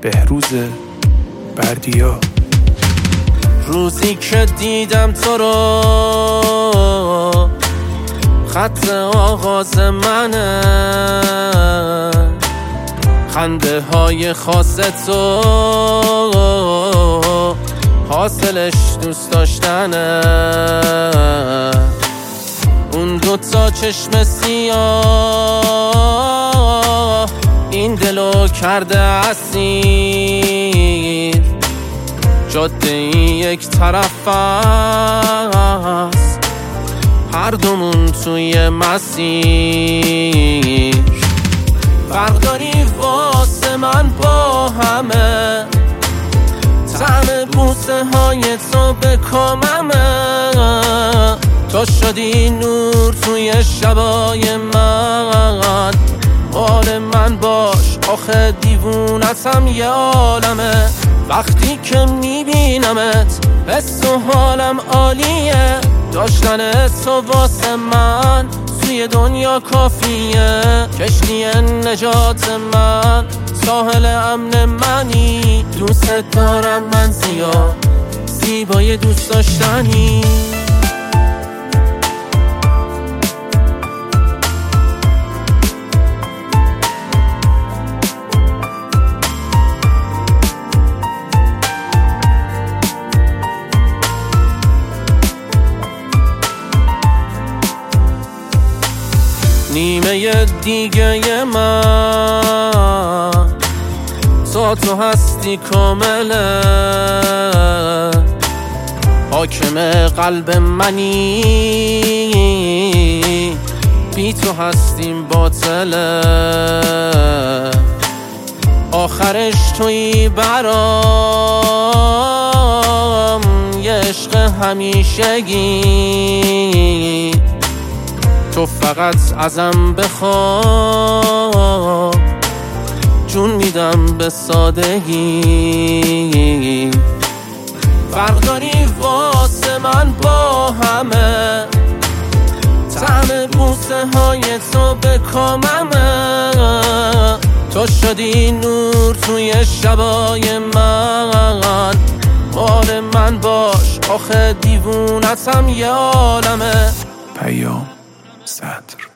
بهروز بردیا. روزی که دیدم تو رو، خط آغاز منه، خنده های خاص تو حاصلش دوست داشتنه. اون دوتا چشم سیاه این دلو کرده اسیر، جاده یک طرف است، هر دومون توی مسیر. فرق داری واسه من با همه، طعم بوسه های تو به کاممه. تو شدی نور توی شبای من، حال من باش آخه دیوونتم یه عالمه. وقتی که میبینمت حس و حالم عالیه، داشتن تو واسه من توی دنیا کافیه. کشتی نجات من، ساحل امن منی، دوست دارم من زیاد، زیبای دوست داشتنی. نیمه دیگه من تو هستی کامله، حاکم قلب منی، بی تو هستیم باطله. آخرش تویی برام یه عشق همیشگی، تو فقط ازم بخوا جون میدم به سادگی. فرق داری واسه من با همه، طعم بوسه های تو به کاممه. تو شدی نور توی شبای من، حال من باش آخه دیوونتم یه عالمه. پیام صدر.